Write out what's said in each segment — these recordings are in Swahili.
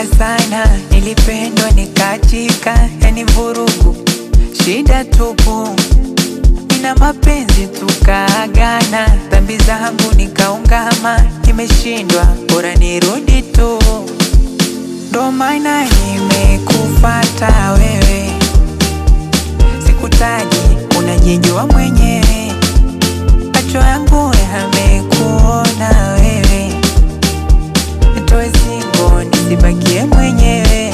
Nilichoka sana, nilipendwa nikachika, yani vurugu, shida tupu. Nina mapenzi tukaagana, dhambi zangu nikaungama, nimeshindwa, bora nirudi tu. Ndo maana nimekufuata wewe, sikutaji, unajijua mwenyewe. Macho yangu yamekuona wewe, nitoe zingo nisibakie mwenyewe.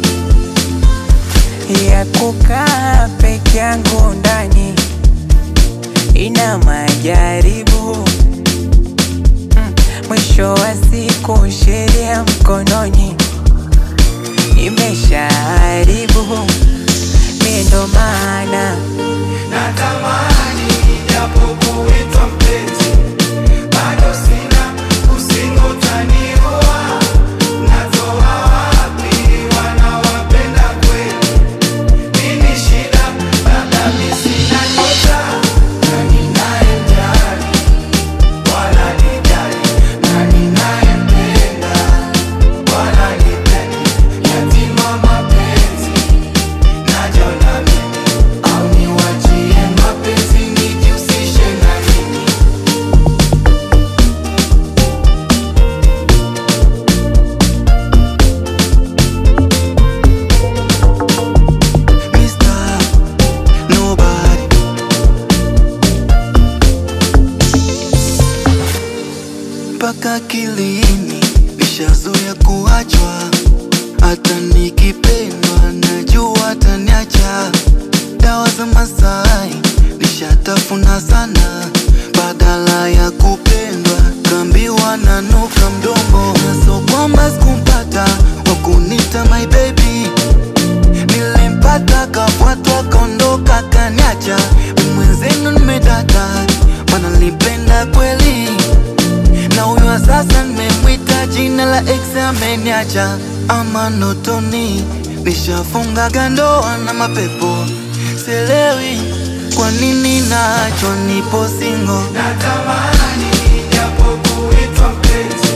Ya kukaa peke yangu ndani ina majaribu, mwisho wa siku sheria mkononi, nimeshaharibu. Mimi ndo maana natamani japo kuitwa mpenzi, bado sina usingo utaniua. Natoa wapi wanawapenda kweli? Nini shida? Labda mimi sina nyota, na ninayemjali wala nijali, na ninayempenda wala nipendi. Yatima mapenzi najiona mimi, au niwachie mapenzi nijihusishe na nini? Mr. Nobody, mpaka kilini nishazoea kuachwa, hata nikipendwa najua ataniacha. Dawa za Masai nishatafuna sana, badala ya kupendwa kaambiwa nanuka mdomo. Na so kwamba sikumpata wakunita my baby, nilimpata kafuatwa kaondoka kaniacha. Mwenzenu nimedata, mana nilipenda kweli, na huyu wa sasa nimemwita jina la ex ameniacha. Ama notoni nishafunga gandoa na mapepo, sielewi kwa nini naachwa, nipo single. Natamani japo kuitwa mpenzi,